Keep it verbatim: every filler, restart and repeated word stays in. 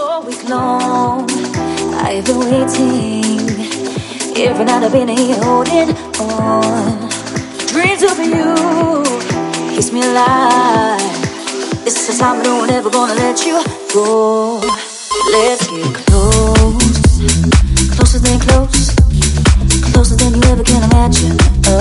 all week long. I've been waiting. Every night I've been here holding on. Dreams of you keeps me alive. This is time I'm never gonna let you go. Let's get close, closer than close, closer than you ever can imagine.